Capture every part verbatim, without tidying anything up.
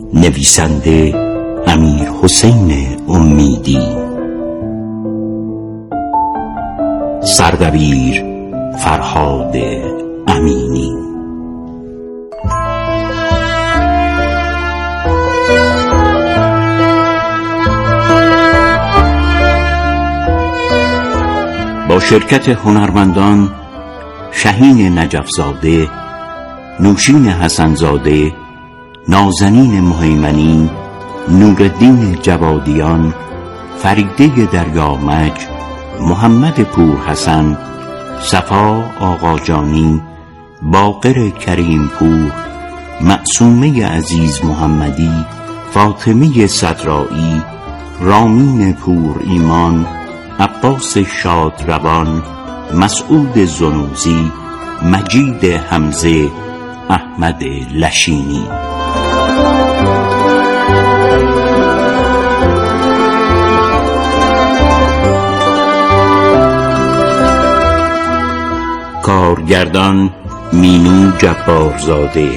نویسنده امیر حسین امیدی، سردبیر فرهاد امینی. با شرکت هنرمندان شهین نجفزاده، نوشین حسنزاده، نازنین مهیمنی، نورالدین جوادیان، فریده دریامج، محمد پورحسن، صفا آقاجانی، باقر کریمپور، معصومه عزیز محمدی، فاطمه صدرایی، رامین پور ایمان، عباس شادروان، مسعود زنوزی، مجید حمزه، احمد لشینی. کارگردان مینو جبارزاده،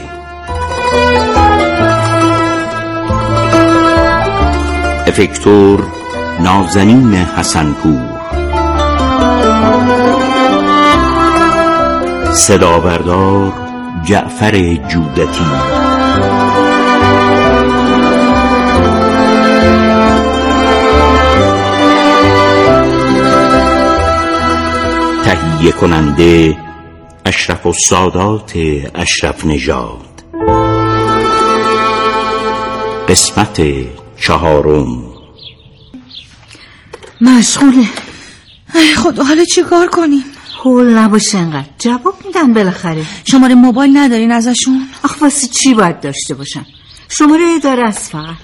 افکتور نازنین حسنپور، صدابردار جعفر جودتی، تهیه کننده اشرف السادات اشرف نژاد. قسمت چهارم. مشغوله. ای خدا، حالا چی کار کنیم؟ هول نباشه انقدر، جواب میدن بالاخره. شماره موبایل ندارین ازشون؟ آخ واسه چی باید داشته باشم؟ شماره اداره است فقط.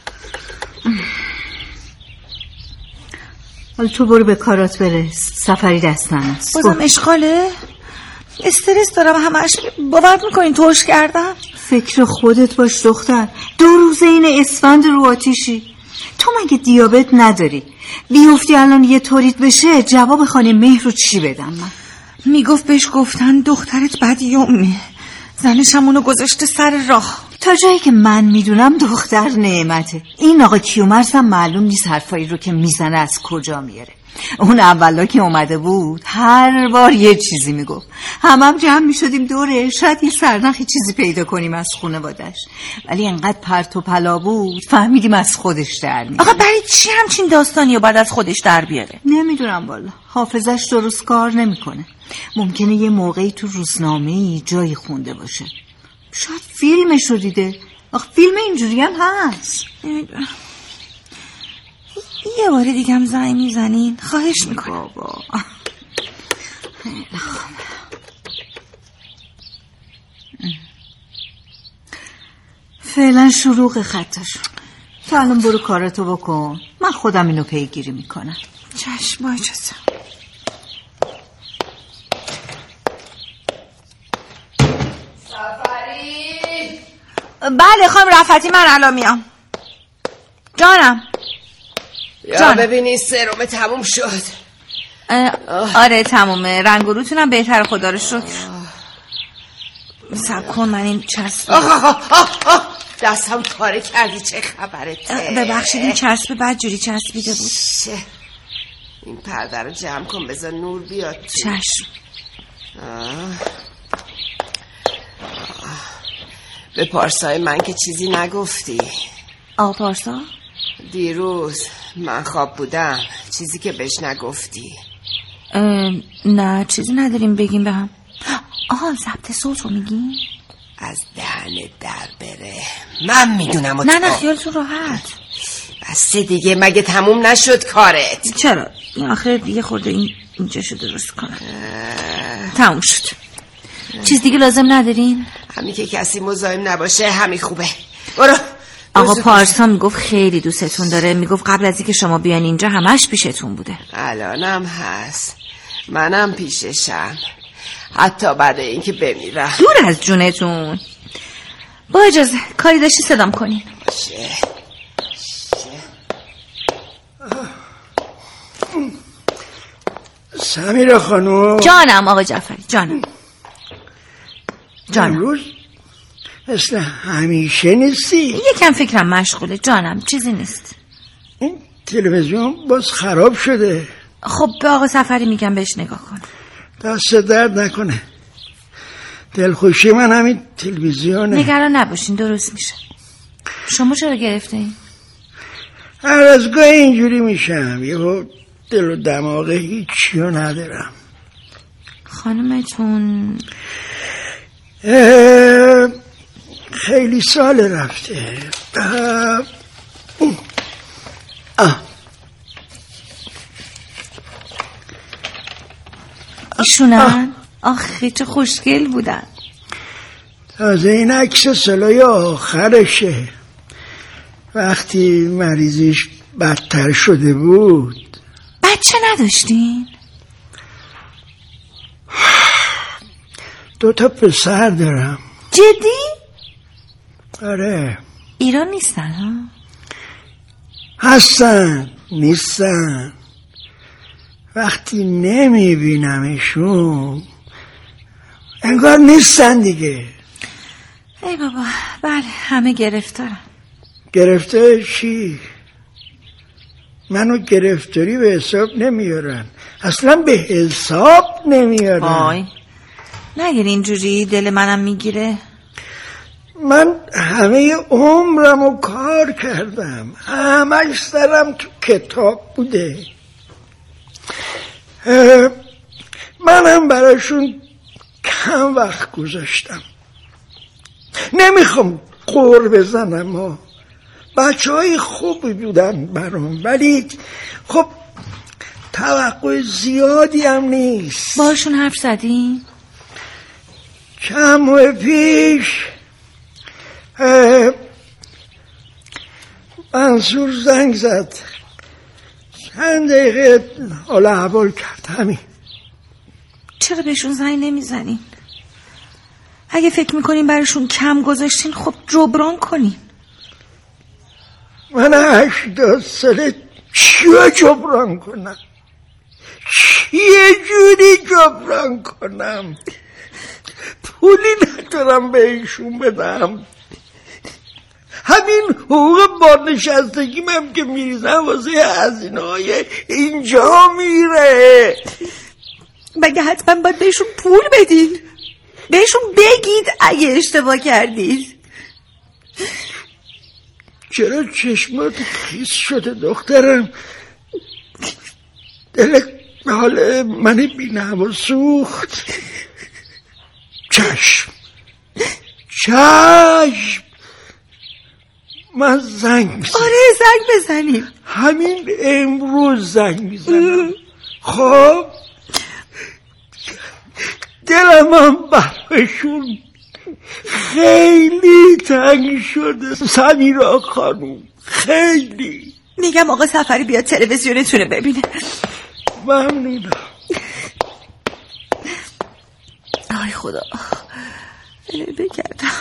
حالا تو برو به کارات برس، سفری دستم است. بازم اشغاله؟ استرس دارم همش. باور میکنین توش کردم؟ فکر خودت باش دختر، دو روزه این اسفند رو آتیشی. تو مگه دیابت نداری؟ بیفتی الان یه طوریت بشه، جواب خانه مهر رو چی بدم من؟ میگفت بهش گفتن دخترت بدیومه، زنش همونو گذاشته سر راه. تا جایی که من میدونم دختر نعمته. این آقا کیومرث هم معلوم نیست حرفایی رو که میزنه از کجا میاره. اون اولا که اومده بود هر بار یه چیزی میگفت، همم هم جمع میشدیم دوره، شاید یه سرنخی چیزی پیدا کنیم از خانواده‌اش. ولی انقدر پرت و پلا بود فهمیدیم از خودش در میاره. آقا برای چی همچین داستانی رو بعد از خودش در بیاره؟ نمیدونم والا، حافظش درست کار نمیکنه. ممکنه یه موقعی تو روزنامه‌ای جایی خونده باشه، شاید فیلمش رو دیده. آخه فیلم اینجوری هم هست. نمیدونم. یه بار دیگه هم زنگ میزنین؟ خواهش میکنم. بابا فعلا شروع خطش. تو الان برو کارتو بکن، من خودم اینو پیگیری میکنم. چشم، با اجازه. سفری؟ بله خانم رفعتی، من الان میام. جانم. یا ببینی سرم تموم شد. آره تمومه، رنگ و روتونم بهتر خدا رو شکر. سب کن من این چسب دستم کاره کردی، چه خبرته؟ ببخشید این چسب بد جوری چسبیده بود. شه. این پرده رو جمع کن بذار نور بیاد. چشم. آه. آه. به پارسای من که چیزی نگفتی. آقا پارسا؟ دیروز من خواب بودم، چیزی که بهش نگفتی. نه چیزی نداریم بگیم به هم. آها ضبط صوت رو میگیم؟ از دهن در بره، من میدونم. نه نه خیالتون راحت. بس دیگه، مگه تموم نشد کارت؟ چرا؟ آخر یه خورده این اینجاشو درست کنم. تموم شد. چیز دیگه لازم ندارین؟ همین که کسی مزاحم نباشه همین خوبه. برو. آقا پارسا میگفت خیلی دوستتون داره، میگفت قبل از اینکه شما بیان اینجا همش پیشتون بوده. الانم هست، منم پیششم، حتی بعد اینکه بمیرم. دور از جونتون. با اجازه، کاری داشتی صدام کنین. باشه. سمیرا خانم. جانم آقا جعفری، جانم. جانم. امروز مثل همیشه نیستی؟ یکم فکرم مشغوله جانم، چیزی نیست. این تلویزیون باز خراب شده. خب به آقا سفری میگم بهش نگاه کن. دست درد نکنه، دلخوشی من همین تلویزیونه. نگران نباشین درست میشه. شما چرا گرفته این؟ هر از گاه اینجوری میشم، یه دل و دماغ هیچیو ندارم. خانمتون خیلی سال رفته. اه. اه. ایشونن؟ آخه چه خوشگل بودن. تازه این عکس سالای آخرشه، وقتی مریضیش بدتر شده بود. بچه نداشتین؟ دو تا پسر دارم. جدی؟ آره. ایران نیستن ها؟ هستن نیستن. وقتی نمیبینمشون انگار نیستن دیگه. ای بابا بله همه گرفتارن. گرفته چی؟ منو گرفتاری به حساب نمیارن، اصلا به حساب نمیارن. وای نگیر اینجوری، دل منم میگیره. من همه عمرمو کار کردم، همش سرم تو کتاب بوده. منم براشون کم وقت گذاشتم. نمیخوام قور بزنم ها، بچه های خوبی بودن برام، ولی خب توقع زیادی هم نیست. باشون حرف زدین؟ چند ماه پیش منصور زنگ زد، چند دقیقه حال احوال کرد. همین. چرا بهشون زنگ نمیزنین؟ اگه فکر میکنین براشون کم گذاشتین خب جبران کنین. من هشتاد ساله چیه جبران کنم؟ چیه جوری جبران کنم؟ پولی ندارم بهشون بدم. همین حقوق بازنشستگیم هم که میریزم واسه هزینه های اینجا میره. مگه حتما باید بهشون پول بدین؟ بهشون بگید اگه اشتباه کردید. چرا چشمات خیس شده دخترم؟ دل حال من بی‌نوا سوخت. چشم چشم من زنگ میزنم. آره زنگ بزنیم، همین امروز زنگ میزنم. خب دلم هم براشون خیلی تنگ شده سمیرا خانوم، خیلی. میگم آقا سفری بیاد تلویزیونتونه ببینه. ممنونم. آی خدا بکردم.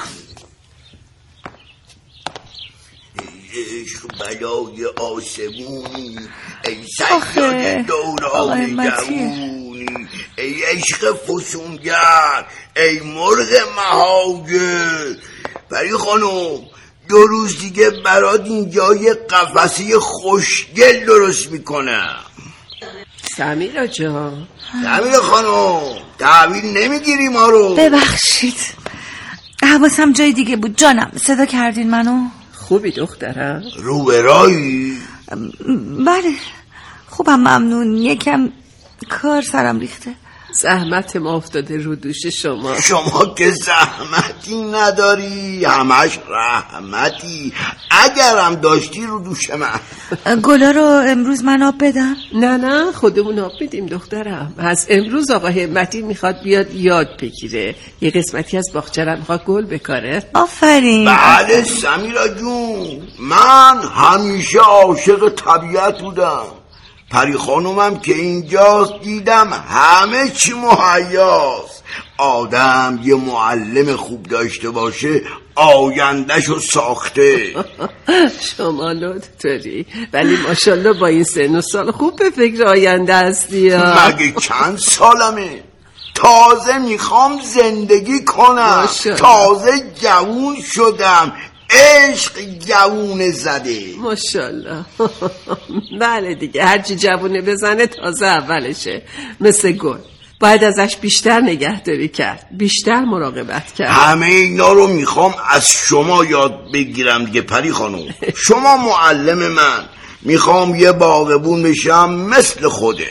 عشق بلای آسمونی، ای سجاد دوران جوونی، ای عشق فسونگر، ای مرغ مهاجر. پری خانم دو روز دیگه برات اینجا یه قفسه خوشگل درست میکنم. سمیرا جان. سمیرا خانم تحویل نمیگیری ما رو؟ ببخشید حواسم جای دیگه بود جانم. صدا کردین منو؟ خوبی دخترم؟ رو به راهی؟ بله خوبم ممنون. یکم کار سرم ریخته. زحمت ما افتاده رو دوش شما. شما که زحمتی نداری، همش رحمتی. اگرم داشتی رو دوش من. گلا رو امروز من آب بدم؟ نه نه خودمون آب بدیم دخترم. از امروز آقا همتی میخواد بیاد یاد بگیره، یه قسمتی از باغچه‌ام میخواد گل بکاره. آفرین. بله سمیرا جون، من همیشه عاشق طبیعت بودم. پری خانومم که اینجاست دیدم همه چی مهیاست. آدم یه معلم خوب داشته باشه آیندهشو ساخته. شما لطف داری، ولی ماشاءالله با این سن و سال خوب به فکر آینده هستی. مگه چند سالمه؟ تازه میخوام زندگی کنم. تازه جوون شدم. عشق جوون زده. ماشاءالله. بله دیگه، هرچی جوونه بزنه تازه اولشه. مثل گل، باید ازش بیشتر نگهداری کرد، بیشتر مراقبت کرد. همه اینا رو میخوام از شما یاد بگیرم دیگه پری خانم. شما معلم من. میخوام یه باغبون بشم مثل خودت.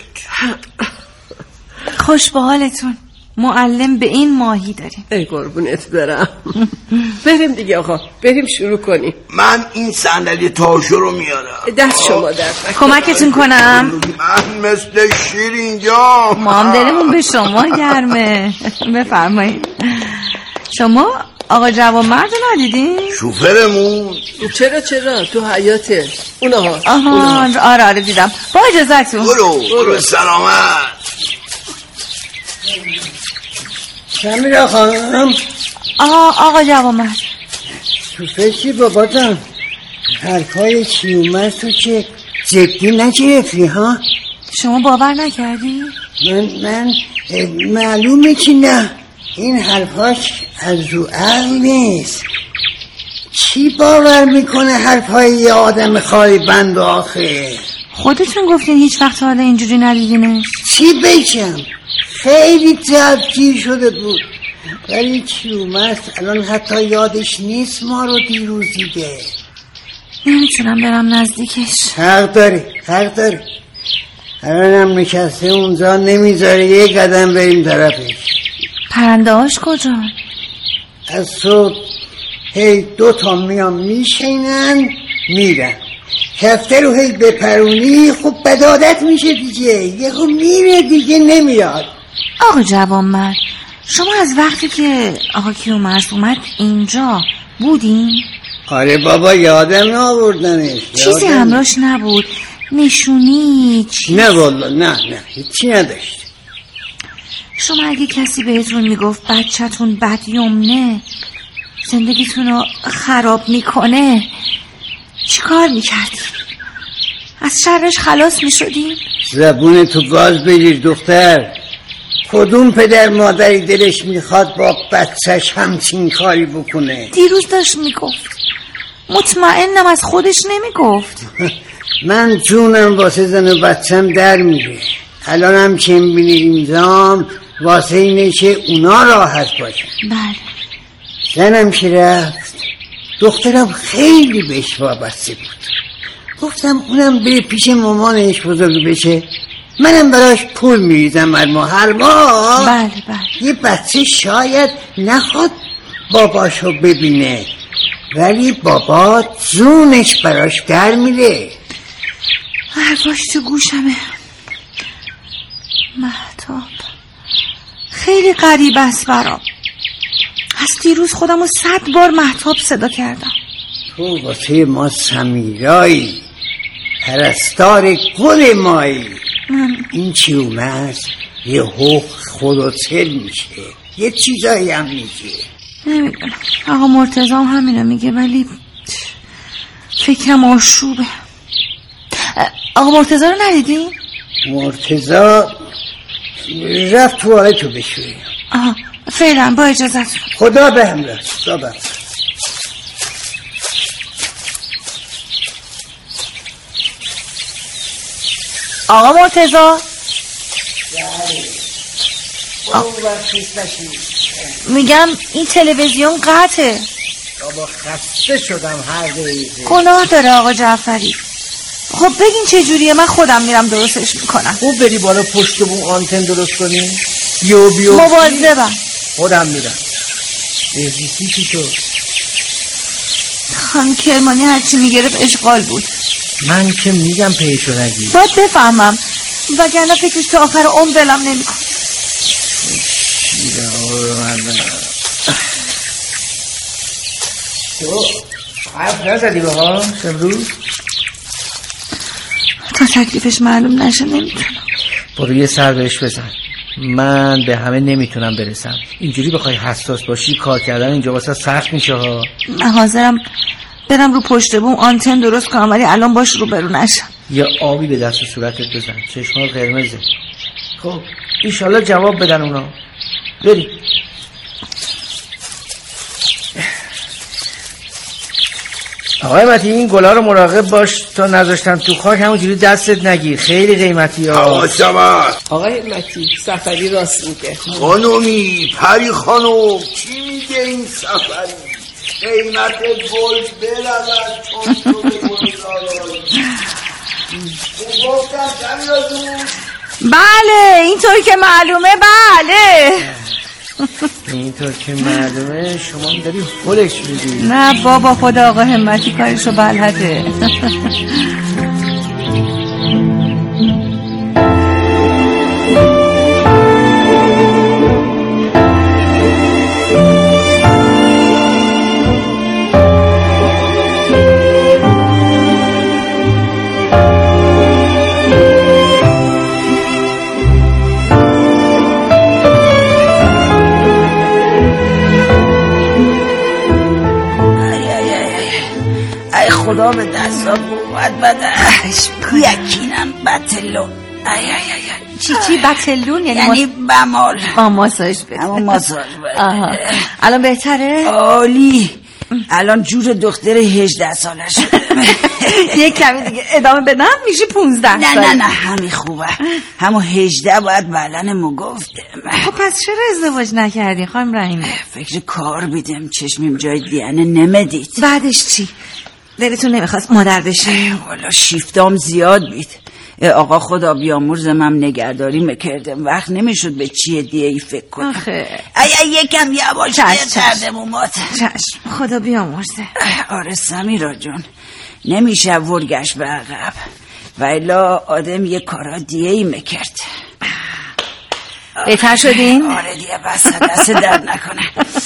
خوش به حالتون. معلم به این ماهی داریم. ای قربونت برم. بریم دیگه آقا، بریم شروع کنیم. من این صندلی تاشو رو میارم. دست شما درد. کمکتون کنم؟ من مثل شیر اینجا. ما هم دلمون به شما گرمه. بفرمایید. شما آقا جوانمرد ندیدین؟ شوفرمون؟ چرا چرا تو حیاته. اونها. آها آره آره دیدم. با اجازهتون. برو برو سلامت. سمیرا خانم. آه آقا جوانمرد. تو فکری بابا جان حرفای چیومرد تو که جدی نگرفتی ها؟ شما باور نکردی؟ من من معلومه که نه. این حرفاش از رو عقل نیست. چی باور میکنه حرفای یه آدم خواهی بند آخه؟ خودتون گفتین هیچ وقت حالا اینجوری ندیدینش. چی بگم؟ خیلی جدگیر شده بود، ولی چیومرد الان حتی یادش نیست ما رو دیروز دیده. نمیتونم برم نزدیکش. حق داری حق داری. الانم نشسته اونجا نمیذاره یه قدم بریم طرفش. پرنده هاش کجا؟ از صبح هی دو تا میان میشینن میرن. کفته رو هی بپرونی خب بدادت میشه دیگه. یه خب میره دیگه نمیاد. آقا جوانمرد، شما از وقتی که آقا کیومرث اومد اینجا بودین؟ آره بابا یادم نآوردنش. چیزی همراش نبود؟ نشونی چیز؟ نه والا نه نه هیچی نداشت. شما اگه کسی بهتون میگفت بچه‌تون بدیومنه زندگیتون رو خراب میکنه چی کار میکردی؟ از شرش خلاص میشدی؟ زبون تو گاز بگیر دختر. کدوم پدر مادری دلش میخواد با بچهش همچین کاری بکنه؟ دیروز داشت میگفت. مطمئنم از خودش نمیگفت. من جونم واسه زن و بچم در میره. الان هم که میبینی اینجام واسه اینه که اونا راحت باشن. بله. زنم که رفت دخترم خیلی بهش وابسته بود. گفتم اونم بره پیش مامانش بزرگ بشه، منم براش پول میریزم هر ماه هر ماه. بله بله. یه بچه شاید نخواد باباشو ببینه ولی بابا جونش براش در میره. حرفاش تو گوشمه. مهتاب خیلی غریب است برام. از دیروز خودمو صد بار مهتاب صدا کردم. تو واسه ما سمیرایی، پرستار گل مایی. این چی اومد یه حق خودوتل میشه، یه چیزایی هم میگه. نمیدونم آقا مرتضی هم همینو میگه ولی فکرم آشوبه. آقا مرتضی رو ندیدی؟ مرتضی رفت توالتو بشوری. آها فعلا با اجازت. خدا به هم رست. خدا به هم رست. آقا مرتضی میگم این تلویزیون قطعه. بابا خسته شدم هر دقیقه. گناه داره آقا جعفری. خب بگین چه جوریه من خودم میرم درستش میکنم. خوب بری بالا پشت بون آنتن درست کنی. بیو بیو مواظبم. خودم میرم. بهزیستی چی تو؟ خانم کرمانی هرچی میگرفت اشغال بود. من که میگم پیشو نگی. باید بفهمم وگرنه فکرش تا آخر عمر دلم نمیکن. تو حرف نزدی بابا امروز؟ تا تکلیفش معلوم نشه نمیتونم. برو یه سر بهش بزن. من به همه نمیتونم برسم. اینجوری بخوای حساس باشی کار کردن اینجا واسه سخت میشه ها. من حاضرم برم رو پشت بوم آنتن درست کنم ولی الان باش رو برو نشم. یا آبی به دست و صورتت بزن، چشمات قرمزه. خب ایشالله جواب بدن اونا. بریم. آقای متی این گلا رو مراقب باش تا نذاشتن تو خاک همونجوری دستت نگیر، خیلی قیمتی ها. آقا شمر آقای متی سفری راست میگه. خانومی پری خانوم چی میگه این سفری؟ قیمت گل برود چون تو به گل دارایی گفتم جمیلاتون. بله اینطور که معلومه. بله اینطور که معلومه شما داری هولش میدی. نه بابا خدا آقا همتی کارشو بلده. خدا به دستا قوت بده. یکینم بطلون. ای ای ای چی چی بطلون یعنی یعنی بمال. آه ماساژ بده. اما ماساژ بده. آها الان بهتره؟ عالی. الان جور دختر هجده ساله شده. یک کمی دیگه ادامه بدم میشه پونزده سال. نه نه نه همین خوبه. همون هجده باید بلنمو گفته. خب پس چرا ازدواج نکردی خانم رحیمی؟ فکر کار بیدم چشمیم جای دیانه نمیدید. بعدش چی؟ دلتون نمیخواست مادر بشی؟ والا شیفتام زیاد بید. آقا خدا بیامرزم هم نگهداری میکردم وقت نمیشد به چیه دیگه ای فکر کنم. آخه ای یکم یواش کردم اومات. چشم خدا بیامرزه. آره سمیرا جون نمیشه ورگش به عقب و الا آدم یه کارا دیگه ای میکرد. بهتر شدین؟ آره دیگه بس دست درد نکنه.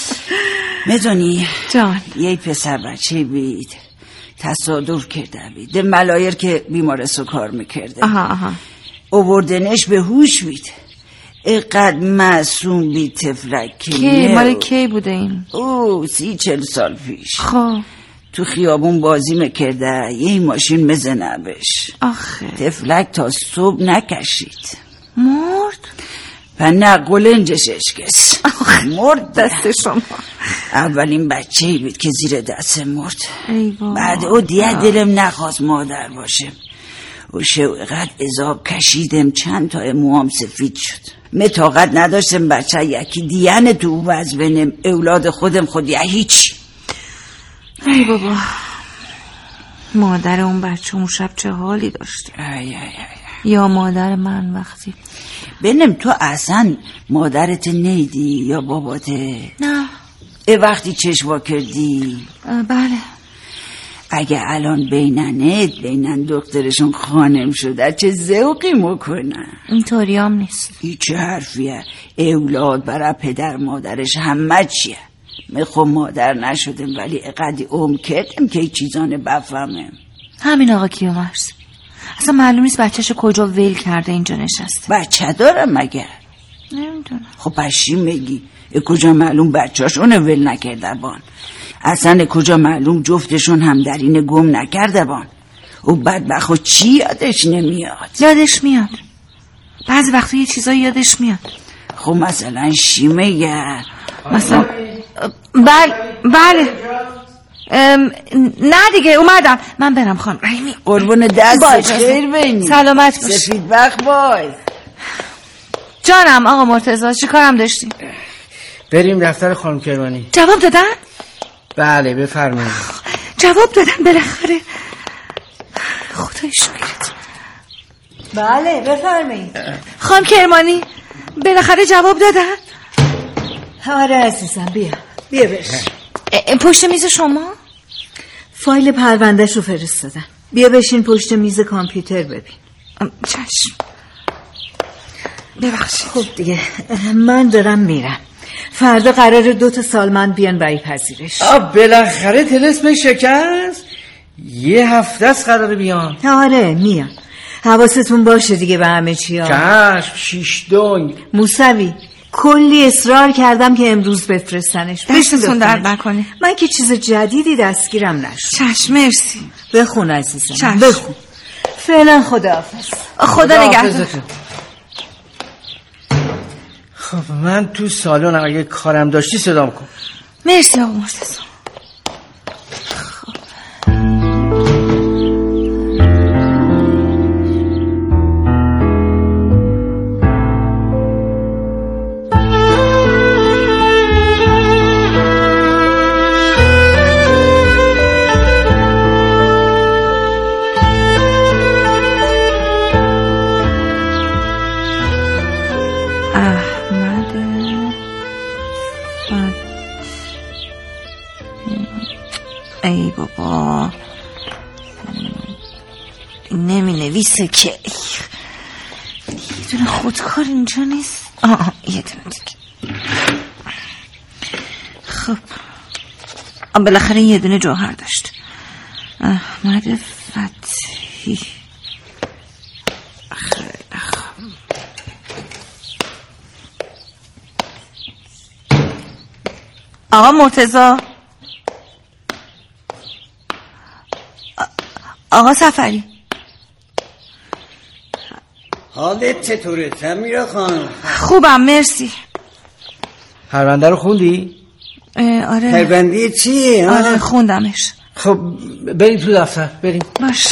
میدونی جان یه پسر بچه بید تصادف کرده بید ملایر که بیمارستو کار میکرده. آها آها اووردنش به هوش بید اقدر معصوم بید تفلک کی مال کی بوده این؟ او سی چل سال پیش. خب تو خیابون بازی میکرده یه ماشین مزنه بش. آخه تفلک تا صبح نکشید مرد؟ و نه قلنجش اشکست مرد. دست شما اولین بچه ای بود که زیر دست مرد. ای بابا. بعد او دیگه دلم نخواست مادر باشه و شوقت عذاب کشیدم چند تا موام سفید شد. من طاقت نداشتم بچه یکی دیانه تو وز بنم اولاد خودم خود یا هیچ. ای بابا مادر اون بچه اون شب چه حالی داشته. ای ای ای. یا مادر من وقتی بنم تو اصلا مادرت نیدی یا باباته؟ نه ای وقتی چشوا کردی؟ بله اگه الان بیننت بینن دخترشون خانم شده چه ذوقی میکنن. اینطوری هم نیست. هیچ حرفیه اولاد برای پدر مادرش همه چیه. میخوام مادر نشدم ولی اقدی عمر کردم که ای چیزانه بفهمم. همین آقا کیومرث اصلا معلوم نیست بچهشو کجا ول کرده اینجا نشسته. بچه دارم مگر؟ نمیدونم. خب پشی میگی کجا معلوم بچه‌شون ول نکرده بان. اصلا کجا معلوم جفتشون هم در این گم نکرده بان. او بدبخت چی یادش نمیاد؟ یادش میاد بعضی وقتا یه چیزایی یادش میاد. خب مثلا چی میگه؟ مثلا بله بله ام... نه دیگه اومدم من برم خانم رحیمی. قربون دست خیر بینی. سلامت باش. سفید بخت بای. جانم آقا مرتضی چی کارم داشتی؟ بریم دفتر خانم کرمانی. جواب دادن؟ بله بفرمایید. جواب دادن بالاخره. خدای شکرت. بله بفرمایید. خانم کرمانی بالاخره جواب دادن؟ آره عزیزم بیا بیا بش. پشت میز شما؟ فایل پروندهش رو فرستادن. بیا بشین پشت میز کامپیوتر ببین. چشم. ببخشید. خب دیگه من دارم میرم. فردا قراره دو تا سالمند بیان برای پذیرش. آب بالاخره طلسم شکست. یه هفته است قراره بیان. آره میان. حواستون باشه دیگه به همه چی ها. چشم شیش دنگ. موسوی کلی اصرار کردم که امروز بفرستنش. دستتون درد نکنه. من که چیز جدیدی دستگیرم نشد. چشم مرسی. بخون عزیزم. چشم. بخون. فعلا خداحافظ. خدا نگهدار. خب من تو سالن اگه کارم داشتی صدام کن. مرسی آقا مرتضی. ای بابا نمی نویسه که یه دونه خودکار اینجا نیست. آه یه دونه دیگه. خب بالاخره یه دونه جوهر داشت. احمد فتحی. خیلی خوب. آقا مرتضی، آقا سفری، حالت چطوره سمیرا خانم؟ خوبم مرسی. پرونده رو خوندی؟ آره. پرونده چیه؟ آره خوندمش. خب بریم تو دفتر بریم. باش.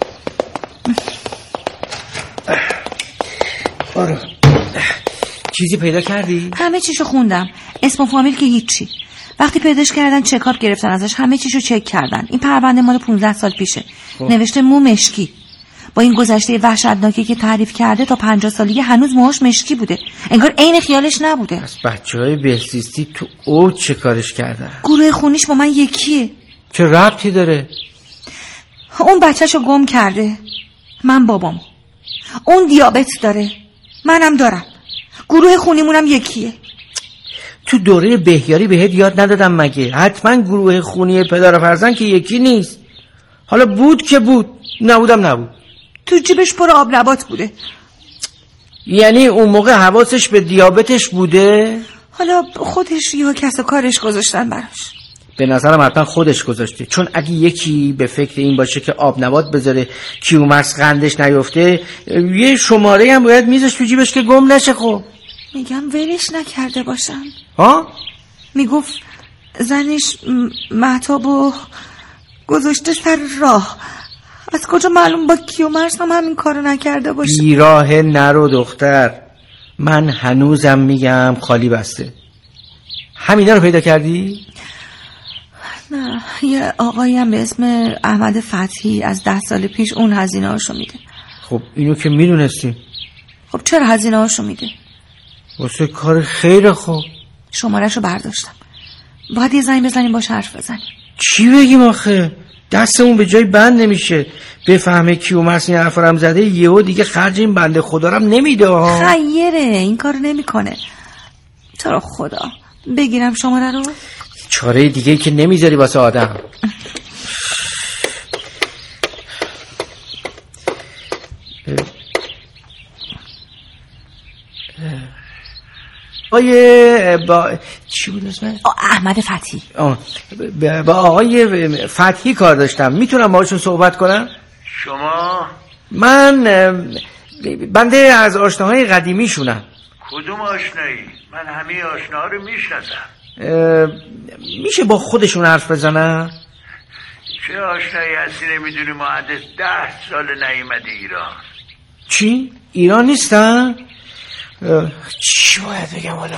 آره چیزی پیدا کردی؟ همه چیشو خوندم، اسم و فامیل که هیچی. وقتی پیداش کردن چکاپ گرفتن ازش، همه چیشو چک کردن. این پرونده مال پونزده سال پیشه. خب. نوشته مو مشکی. با این گذشته وحشتناکی که تعریف کرده تا پنجاه سالگی هنوز موهاش مشکی بوده، انگار عین خیالش نبوده. از بچهای بهزیستی تو اوج چه کارش کردن؟ گروه خونیش با من یکیه. چه ربطی داره؟ اون بچهشو گم کرده، من بابام. اون دیابت داره، منم دارم. گروه خونیمونم یکیه. تو دوره بهیاری بهت یاد ندادم مگه؟ حتما گروه خونی پدر و فرزند که یکی نیست. حالا بود که بود، نبودم نبود. تو جیبش پر آب نبات بوده. یعنی اون موقع حواسش به دیابتش بوده؟ حالا خودش یا کس و کارش گذاشتن براش. به نظرم حتما خودش گذاشته، چون اگه یکی به فکر این باشه که آب نبات بذاره کیومرث قندش نیفته، یه شماره هم باید میذاش تو جیبش که گم نشه. خب میگم ولش نکرده باشن. ها؟ میگفت زنش مهتابو گذاشته سر راه. از کجا معلوم با کیومرث هم همین کارو نکرده باشه؟ بیراه نرو دختر، من هنوزم میگم خالی بسته. همینا رو پیدا کردی؟ نه، یه آقایی هم به اسم احمد فتحی از ده سال پیش اون هزینه هاشو میده. خب اینو که میدونستی. خب چرا هزینه هاشو میده؟ واسه کار خیره. خب شمارهشو برداشتم، باید یه زنگ بزنیم باش حرف بزنیم. چی بگیم آخه؟ دستمون به جای بند نمیشه. بفهمه کیومرث این حرفا رو زده، یهو دیگه خرج این بنده خدا رو نمیده. خیره این کار نمیکنه. تو رو خدا بگیرم شماره رو؟ چاره دیگه که نمیذاری واسه آدم. آقای با چی بود اسمه؟ احمد فتحی. با آقای فتحی کار داشتم، میتونم باهاشون صحبت کنم؟ شما؟ من بنده از آشناهای قدیمی شونم. کدوم آشنایی؟ من همه آشناها رو میشناسم. میشه با خودشون حرف بزنم؟ چه آشنایی هستی نمیدونی؟ مهندس ده سال نیومده ایران. چی؟ ایران نیستن؟ چی باید بگم حالا؟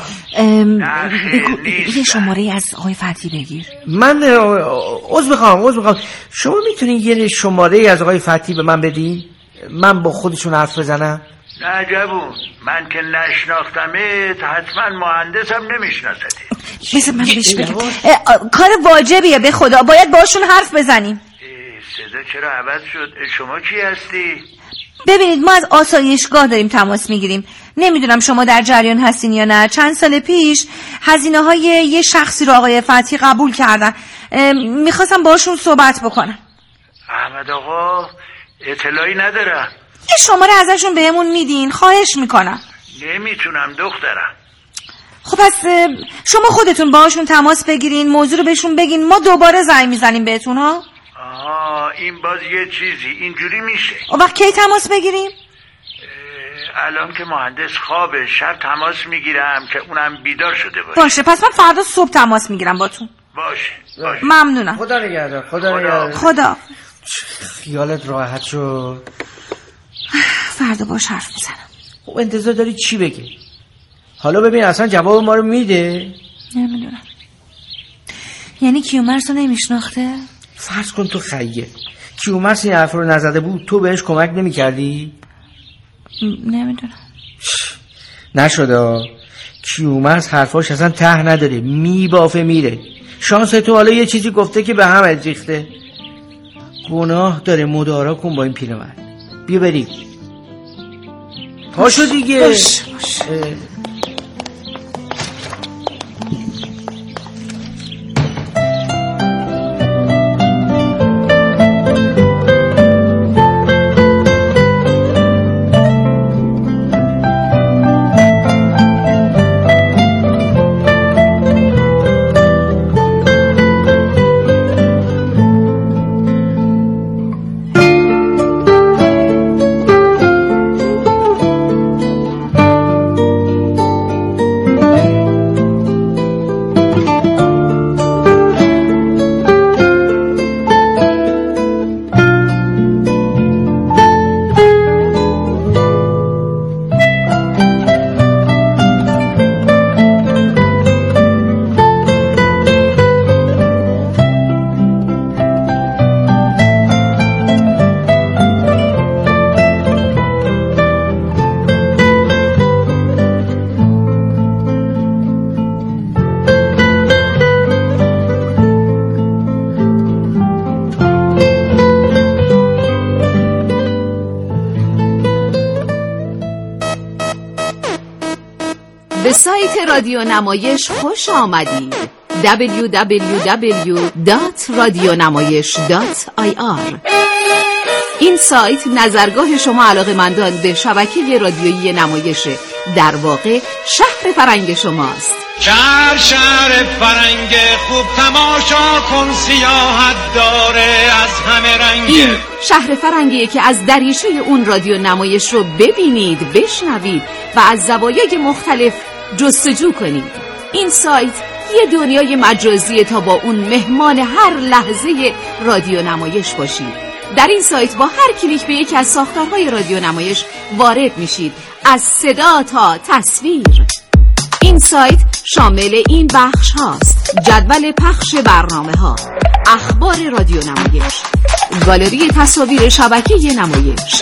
یه شماره از آقای فتحی بگیر. من عذر میخوام عذر میخوام شما میتونین یه شماره از آقای فتحی به من بدین؟ من با خودشون حرف بزنم؟ نه جوون، من که نشناختمت حتما مهندسم نمیشناسدی. بذار من بهش بگم کار واجبیه، به خدا باید باشون حرف بزنیم. صدا چرا عوض شد؟ شما کی هستی؟ ببینید ما از آسایشگاه داریم تماس میگیریم. نمیدونم شما در جریان هستین یا نه. چند سال پیش هزینه های یه شخصی رو آقای فتحی قبول کردن. میخواستم باشون صحبت بکنم. احمد آقا اطلاعی ندارم. یه شماره ازشون بهمون میدین؟ خواهش میکنم. نمیتونم دخترم. خب پس شما خودتون باهاشون تماس بگیرین، موضوع رو بهشون بگین، ما دوباره زنگ میزنیم بهتون. ها آها این باز یه چیزی اینجوری میشه. اون وقت کی تماس بگیریم؟ الان که مهندس خوابه، شب تماس میگیرم که اونم بیدار شده باشه. باشه، پس من فردا صبح تماس میگیرم باتون. باشه باشه. ممنونم. خدا نگهدار. خدا نگهدار. خدا. خیالت راحت شد؟ فردا باش حرف میزنم. خب انتظار داری چی بگی؟ حالا ببین اصلا جواب ما رو میده؟ نمیدونم. یعنی کیومرث رو نمیشناخته؟ فرض کن تو خیه کیومرث این حرف رو نزده بود، تو بهش کمک نمی‌کردی؟ نمیدونم. نشده. کیومرث حرفاش اصلا ته نداره، میبافه میره. شانس تو حالا یه چیزی گفته که به هم ریخته. گناه داره، مدارا کن با این پیرمرد. بیا بریم. پاشو دیگه. باش باش. به سایت رادیو نمایش خوش آمدید. دبلیو دبلیو دبلیو دات رادیونمایش دات آی آر. این سایت نظرگاه شما علاقه‌مندان به شبکه رادیویی نمایشه، در واقع شهر فرنگ شماست. شهر شهر فرنگ خوب، تماشا کن سیاحت داره از همه رنگ. این شهر فرنگیه که از دریچه اون رادیو نمایش رو ببینید، بشنوید و از زوایای مختلف جستجو کنید. این سایت یه دنیای مجازیه تا با اون مهمان هر لحظه رادیو نمایش باشید. در این سایت با هر کلیک به یکی از ساختارهای رادیو نمایش وارد میشید، از صدا تا تصویر. این سایت شامل این بخش هاست: جدول پخش برنامه ها، اخبار رادیو نمایش، گالری تصاویر شبکه نمایش،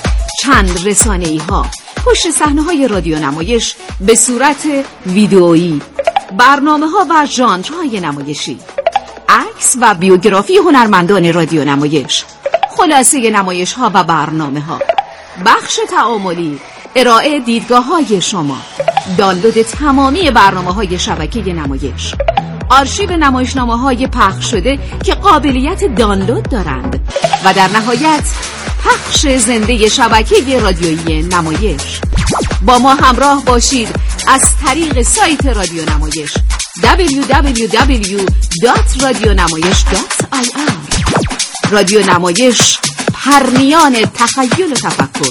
چند رسانه‌ای ها، پشت صحنه های رادیو نمایش به صورت ویدئویی، برنامه ها و ژانرهای نمایشی، عکس و بیوگرافی هنرمندان رادیو نمایش، خلاصه نمایش ها و برنامه ها، بخش تعاملی، ارائه دیدگاه های شما، دانلود تمامی برنامه های شبکه نمایش، آرشیو نمایشنامه های پخش شده که قابلیت دانلود دارند و در نهایت پخش زنده شبکه رادیویی نمایش. با ما همراه باشید از طریق سایت رادیو نمایش دبلیو دبلیو دبلیو دات رادیونمایش دات آی آر. رادیو نمایش، پرنیان تخیل و تفکر.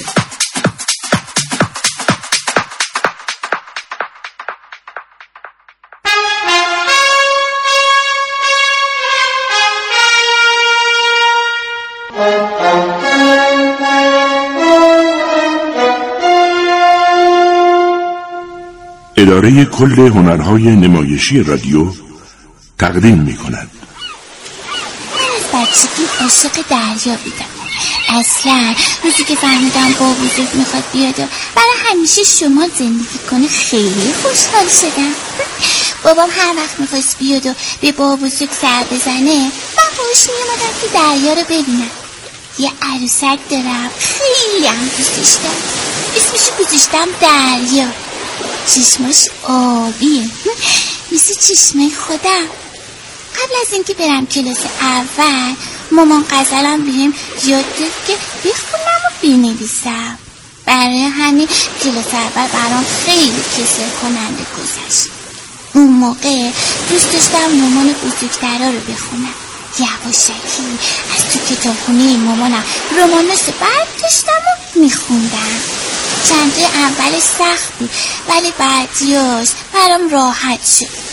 اداره کل هنرهای نمایشی رادیو تقدیم می کند. من از بچگی عاشق دریا بودم. اصلا روزی که فهمیدم بابا بزرگ میخواد بیاد و برای همیشه شما زندگی کنه خیلی خوشحال شدم. بابام هر وقت میخواست بیاد و به بابا بزرگ سر بزنه، من باش میامدم که دریا رو ببینم. یه عروسک دارم خیلی هم دوستش دارم، اسمشو گذاشتم دریا. چشماش آبیه مثل چشمای خودم. قبل از اینکه برم کلاس اول، مامان غزلم بهم یاد داد که بخونم و بنویسم. برای همین کلاس اول برام خیلی کسل کننده گذشت. اون موقع دوست داشتم مامان بزرگترا رو بخونم. یواشکی از تو کتابخونه مامانم رماناش رو برداشتم و میخوندم. چند روز اولش سخت بود ولی بعدیاش برام راحت شد.